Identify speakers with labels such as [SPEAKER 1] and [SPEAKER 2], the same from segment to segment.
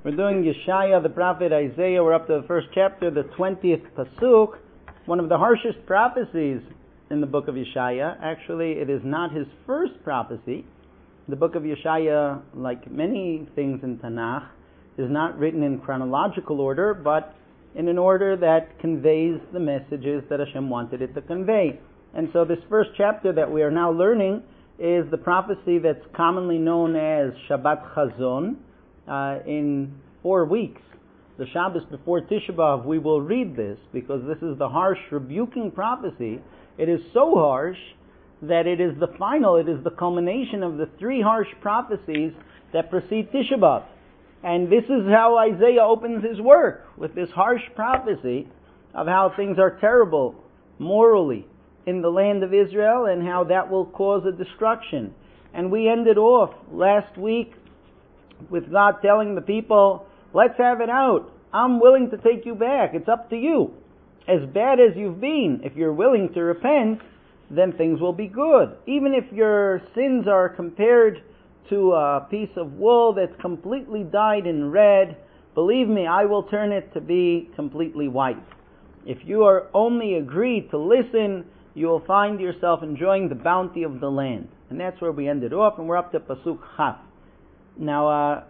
[SPEAKER 1] We're doing Yeshaya, the prophet Isaiah. We're up to the first chapter, the 20th pasuk, one of the harshest prophecies in the book of Yeshaya. Actually, it is not his first prophecy. The book of Yeshaya, like many things in Tanakh, is not written in chronological order, but in an order that conveys the messages that Hashem wanted it to convey. And so this first chapter that we are now learning is the prophecy that's commonly known as Shabbat Chazon. In 4 weeks, the Shabbos before Tisha B'Av, we will read this because this is the harsh rebuking prophecy. It is so harsh that it is the final, it is the culmination of the 3 harsh prophecies that precede Tisha B'Av. And this is how Isaiah opens his work, with this harsh prophecy of how things are terrible morally in the land of Israel and how that will cause a destruction. And we ended off last week with God telling the people, let's have it out. I'm willing to take you back. It's up to you. As bad as you've been, if you're willing to repent, then things will be good. Even if your sins are compared to a piece of wool that's completely dyed in red, believe me, I will turn it to be completely white. If you are only agreed to listen, you will find yourself enjoying the bounty of the land. And that's where we ended off, and we're up to Pasuk Chaf. Now,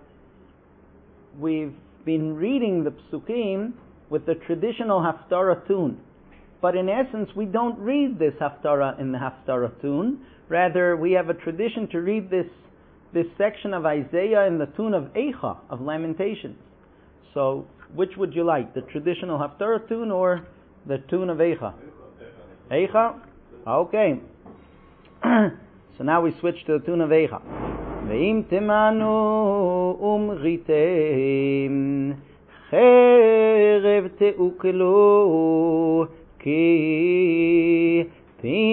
[SPEAKER 1] we've been reading the Psukim with the traditional Haftarah tune. But in essence, we don't read this Haftarah in the Haftarah tune. Rather, we have a tradition to read this section of Isaiah in the tune of Eicha, of Lamentations. So, which would you like? The traditional Haftarah tune or the tune of Eicha? Eicha? Okay. So now we switch to the tune of Eicha. ואם תמנו ומריתם חרב תאוכלו כי פי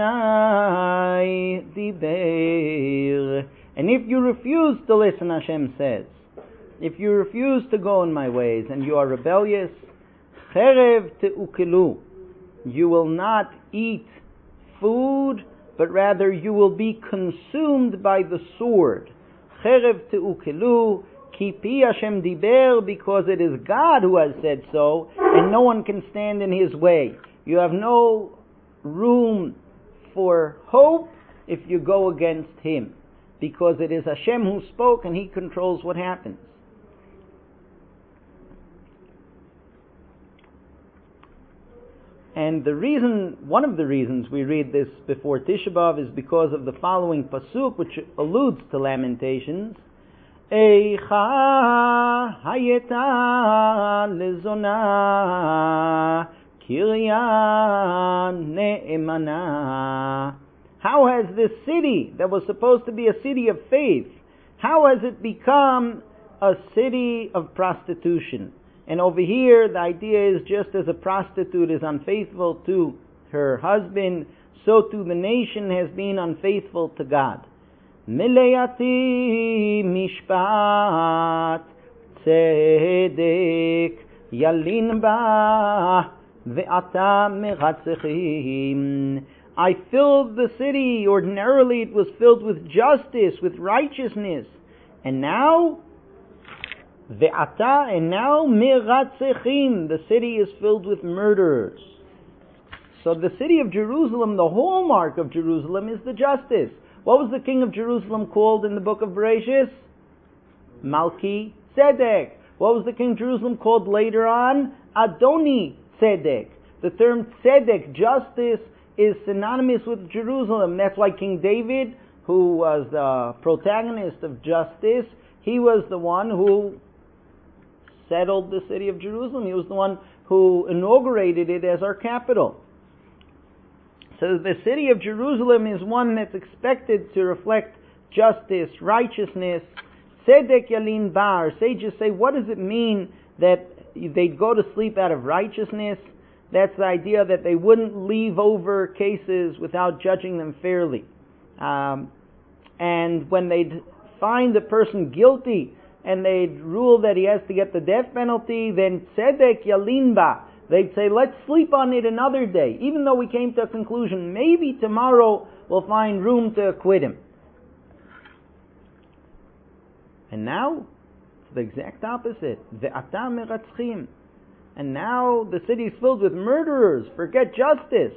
[SPEAKER 1] אדוני דיבר. And if you refuse to listen, Hashem says, if you refuse to go in my ways and you are rebellious, חרב תאוכלו, you will not eat food, but rather you will be consumed by the sword. Cherev te'ukelu, ki pi Hashem diber, because it is God who has said so, and no one can stand in his way. You have no room for hope if you go against him, because it is Hashem who spoke and he controls what happens. And one of the reasons we read this before Tisha B'Av is because of the following pasuk, which alludes to Lamentations. Eicha hayeta lezona kirya ne'emana. How has this city that was supposed to be a city of faith, how has it become a city of prostitution? And over here, the idea is just as a prostitute is unfaithful to her husband, so too the nation has been unfaithful to God. Mileati mishpat tzedek yalin ba ve'ata meratzechim. I filled the city, ordinarily it was filled with justice, with righteousness. And now Ve'ata, and now meratzechim, the city is filled with murderers. So the city of Jerusalem, the hallmark of Jerusalem is the justice. What was the king of Jerusalem called in the book of Bereshis? Malki Tzedek. What was the king of Jerusalem called later on? Adoni Tzedek. The term Tzedek, justice, is synonymous with Jerusalem. That's why King David, who was the protagonist of justice, he was the one who settled the city of Jerusalem. He was the one who inaugurated it as our capital. So the city of Jerusalem is one that's expected to reflect justice, righteousness. Tzedek yalin bar. Sages say, what does it mean that they'd go to sleep out of righteousness? That's the idea that they wouldn't leave over cases without judging them fairly. And when they'd find the person guilty and they'd rule that he has to get the death penalty, then tzedek yalin ba. They'd say, let's sleep on it another day. Even though we came to a conclusion, maybe tomorrow we'll find room to acquit him. And now, It's the exact opposite. Ve'ata meratzchim. And now the city is filled with murderers. Forget justice.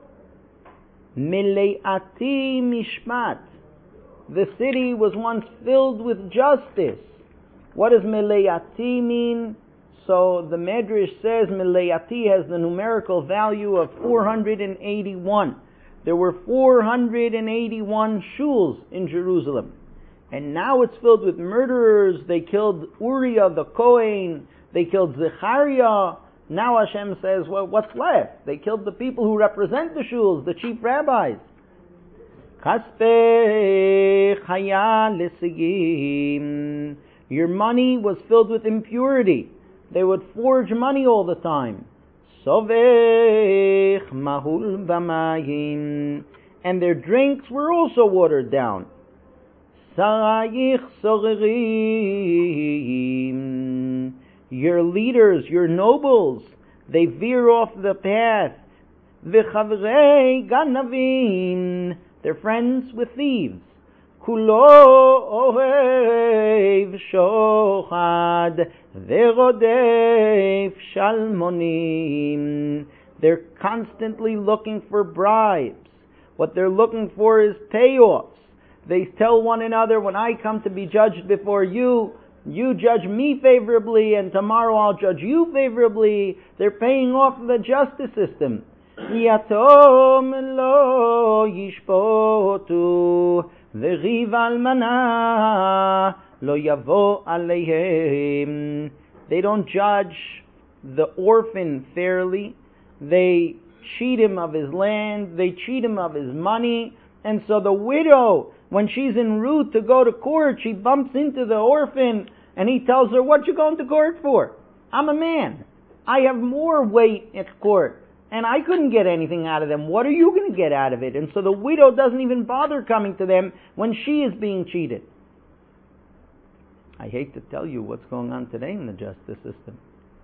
[SPEAKER 1] Mele'ati mishpat. The city was once filled with justice. What does mele'ati mean? So the Medrash says mele'ati has the numerical value of 481. There were 481 shuls in Jerusalem. And now it's filled with murderers. They killed Uriah the Kohen. They killed Zechariah. Now Hashem says, well, what's left? They killed the people who represent the shuls, the chief rabbis. Your money was filled with impurity. They would forge money all the time. And their drinks were also watered down. Your leaders, your nobles, they veer off the path. They're friends with thieves. They're constantly looking for bribes. What they're looking for is payoffs. They tell one another, when I come to be judged before you, you judge me favorably, and tomorrow I'll judge you favorably. They're paying off the justice system. Yatom lo yishpotu v'riv almana lo yavo aleihem. They don't judge the orphan fairly. They cheat him of his land. They cheat him of his money. And so the widow, when she's en route to go to court, she bumps into the orphan, and he tells her, what you going to court for? I'm a man. I have more weight at court, and I couldn't get anything out of them. What are you going to get out of it? And so the widow doesn't even bother coming to them when she is being cheated. I hate to tell you what's going on today in the justice system.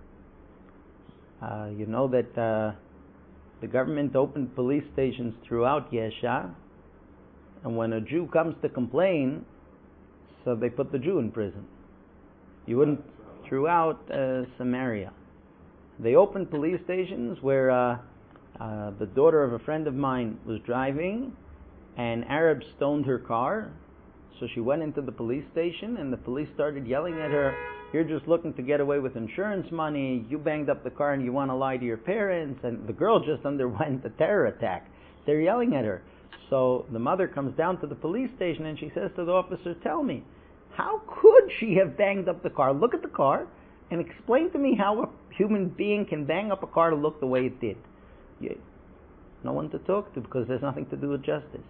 [SPEAKER 1] You know that the government opened police stations throughout Yesha, and when a Jew comes to complain, so they put the Jew in prison. You wouldn't, throughout Samaria. They opened police stations where the daughter of a friend of mine was driving, and Arabs stoned her car. So she went into the police station, and the police started yelling at her, you're just looking to get away with insurance money, you banged up the car and you want to lie to your parents, and the girl just underwent a terror attack. They're yelling at her. So the mother comes down to the police station and she says to the officer, tell me, how could she have banged up the car? Look at the car and explain to me how a human being can bang up a car to look the way it did. No one to talk to because there's nothing to do with justice.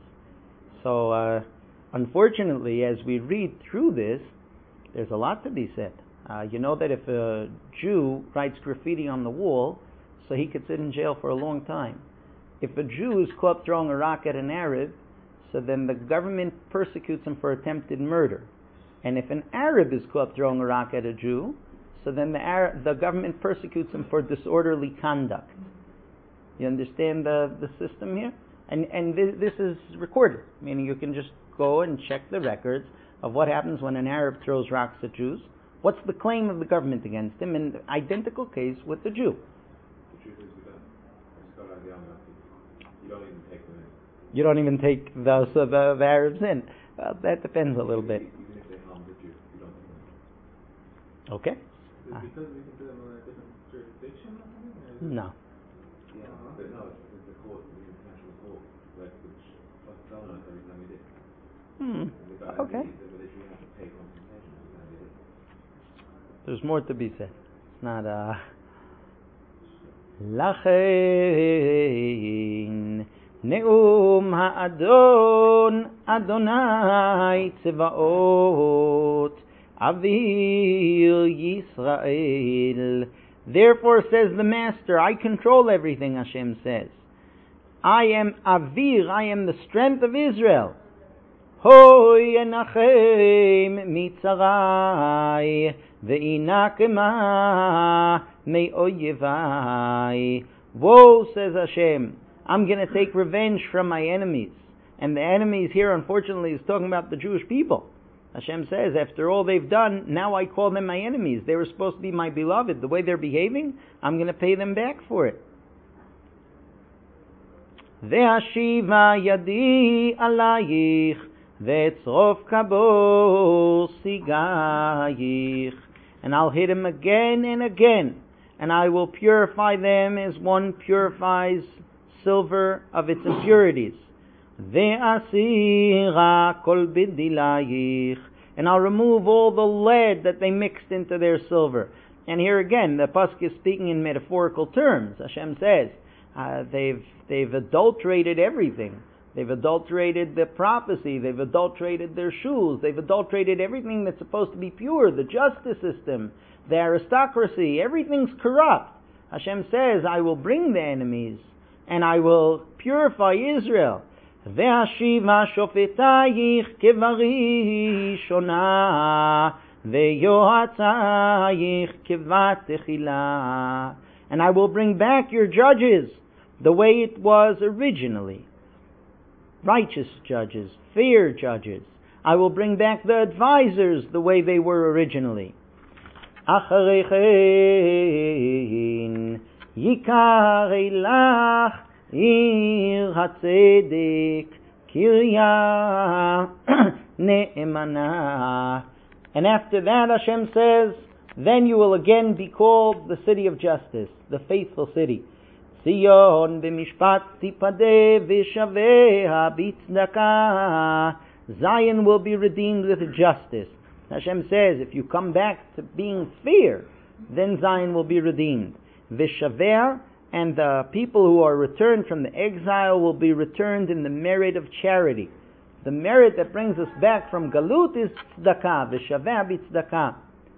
[SPEAKER 1] So unfortunately, as we read through this, there's a lot to be said. You know that if a Jew writes graffiti on the wall, so he could sit in jail for a long time. If a Jew is caught throwing a rock at an Arab, so then the government persecutes him for attempted murder. And if an Arab is caught throwing a rock at a Jew, so then the government persecutes him for disorderly conduct. You understand the system here? And this is recorded, meaning you can just go and check the records of what happens when an Arab throws rocks at Jews. What's the claim of the government against him? In identical case with the Jew.
[SPEAKER 2] The truth is we don't. It's got like the army. You don't even take them in.
[SPEAKER 1] You don't even take the Arabs in. Well, that depends a little bit.
[SPEAKER 2] Even if they harm the Jew, you don't take them in.
[SPEAKER 1] Okay.
[SPEAKER 3] Because we can do them on a different jurisdiction or something?
[SPEAKER 1] No.
[SPEAKER 2] Yeah, but no, it's the court, the international court, which was telling us every time we did.
[SPEAKER 1] Okay.
[SPEAKER 2] They literally have to pay compensation every time they did.
[SPEAKER 1] There's more to be said. It's not Lachein Neum Ha'adon Adonai Tzevaot Avir Yisrael. Therefore, says the Master, I control everything, Hashem says. I am Avir, I am the strength of Israel. Hoy enachem mitzarai ve'inakema me'oyevai. Woe, says Hashem, I'm going to take revenge from my enemies. And the enemies here, unfortunately, is talking about the Jewish people. Hashem says, after all they've done, now I call them my enemies. They were supposed to be my beloved. The way they're behaving, I'm going to pay them back for it. Ve'ashiva yadi alayich ve'etzrof kabo sigayich. And I'll hit him again and again, and I will purify them as one purifies silver of its impurities. Ve'asira kol bidilayich. And I'll remove all the lead that they mixed into their silver. And here again, the pasuk is speaking in metaphorical terms. Hashem says, they've adulterated everything. They've adulterated the prophecy. They've adulterated their shuls. They've adulterated everything that's supposed to be pure. The justice system, the aristocracy, everything's corrupt. Hashem says, I will bring the enemies and I will purify Israel. Ve'ashiva shofetayich kevari shona ve'yohatzayich kevat techila. And I will bring back your judges the way it was originally. Righteous judges, fair judges. I will bring back the advisors the way they were originally. Acharechein yikar elach ir hatzedek kirya ne'emana. And after that, Hashem says, then you will again be called the city of justice, the faithful city. Zion b'mishpat tipade v'shaveha b'tzdaka. Zion will be redeemed with justice. Hashem says, if you come back to being fair, then Zion will be redeemed. V'shaveha, and the people who are returned from the exile will be returned in the merit of charity. The merit that brings us back from Galut is tzedakah. V'shaveha b'tzdaka.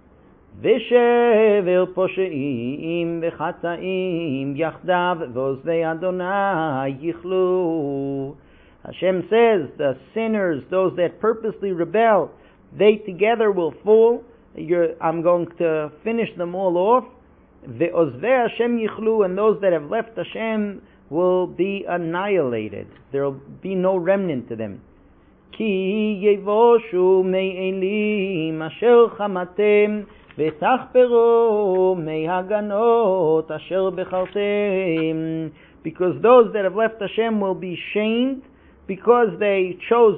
[SPEAKER 1] V'shever posheim v'chata'im yachdav v'ozdei Adonai yichlu. Hashem says, the sinners, those that purposely rebel, they together will fall. I'm going to finish them all off. V'ozdei Hashem yichlu, and those that have left Hashem will be annihilated. There will be no remnant to them. Ki yevoshu me'elim asher chamatem v'tachperu me'haganot asher bechaltem. Because those that have left Hashem will be shamed because they chose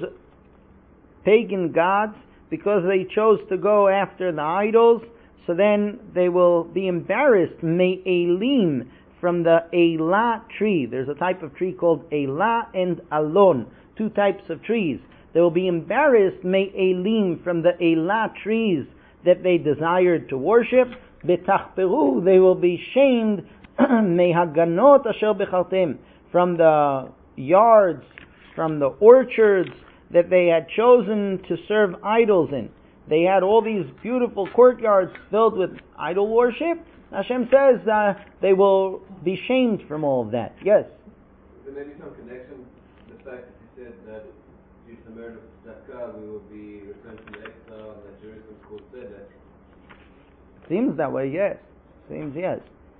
[SPEAKER 1] pagan gods, because they chose to go after the idols. So then they will be embarrassed. Me'elim, from the elah tree. There's a type of tree called elah and alon, two types of trees. They will be embarrassed, me'elim, from the elah trees that they desired to worship. Betachperu, they will be shamed, me'haganot asher bechaltem, from the yards, from the orchards that they had chosen to serve idols in. They had all these beautiful courtyards filled with idol worship. Hashem says they will be shamed from all of that. Yes?
[SPEAKER 2] There may be some connection to the fact that you said that due to the merit of tzedakah we will be returned from exile and that Jerusalem is called Tzedek.
[SPEAKER 1] Seems that way, yes. Seems yes.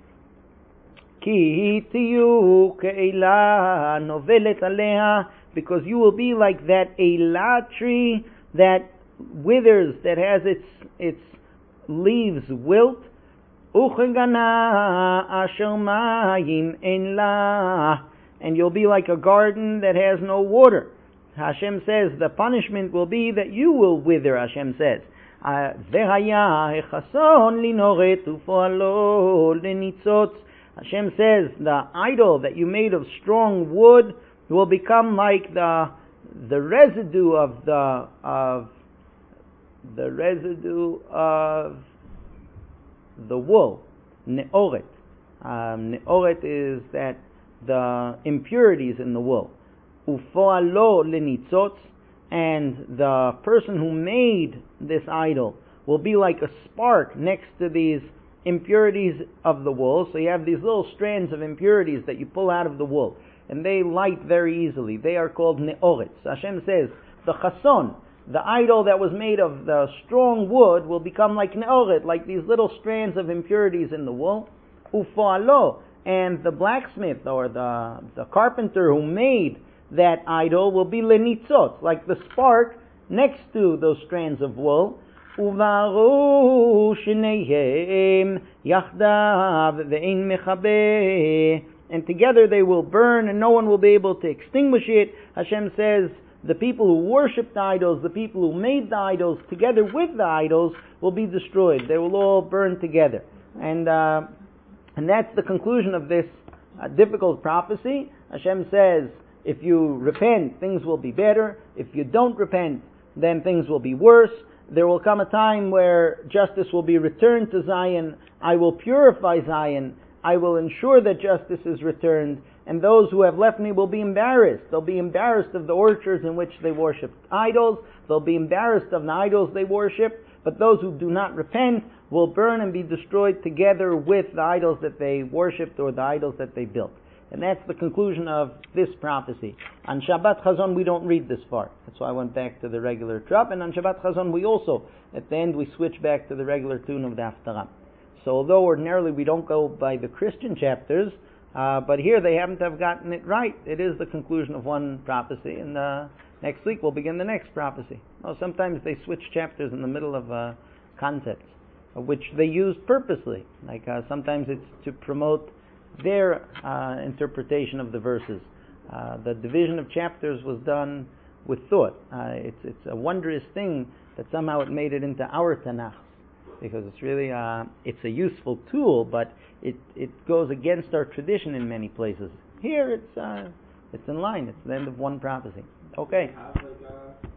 [SPEAKER 1] Ki tiyu ke'elah novelet aleha, because you will be like that elah tree that withers, that has its leaves wilt. Uchegana asher mayim en la, and you'll be like a garden that has no water. Hashem says the punishment will be that you will wither. Hashem says, Hashem says the idol that you made of strong wood will become like the residue of the wool, ne'oret. Ne'oret is that the impurities in the wool. Ufoalo lenitzot, and the person who made this idol will be like a spark next to these impurities of the wool. So you have these little strands of impurities that you pull out of the wool, and they light very easily. They are called ne'oret. So Hashem says the chason, the idol that was made of the strong wood, will become like ne'oret, like these little strands of impurities in the wool. Ufoalo, and the blacksmith or the carpenter who made that idol will be lenitzot, like the spark next to those strands of wool. Uvaru shneihem yachdav ve'ein mechabeh, and together they will burn and no one will be able to extinguish it. Hashem says the people who worship the idols, the people who made the idols, together with the idols, will be destroyed. They will all burn together. And that's the conclusion of this difficult prophecy. Hashem says, if you repent, things will be better. If you don't repent, then things will be worse. There will come a time where justice will be returned to Zion. I will purify Zion. I will ensure that justice is returned. And those who have left me will be embarrassed. They'll be embarrassed of the orchards in which they worship idols. They'll be embarrassed of the idols they worship. But those who do not repent will burn and be destroyed together with the idols that they worshipped or the idols that they built. And that's the conclusion of this prophecy. On Shabbat Chazon we don't read this far. That's why I went back to the regular drop. And on Shabbat Chazon we also, at the end, we switch back to the regular tune of the Haftarah. So although ordinarily we don't go by the Christian chapters, but here they happen to have gotten it right. It is the conclusion of one prophecy, and next week we'll begin the next prophecy. Well, sometimes they switch chapters in the middle of concepts, which they use purposely. Like sometimes it's to promote their interpretation of the verses. The division of chapters was done with thought. It's a wondrous thing that somehow it made it into our Tanakh, because it's really it's a useful tool, but it goes against our tradition in many places. Here it's in line. It's the end of one prophecy. Okay.
[SPEAKER 3] Have like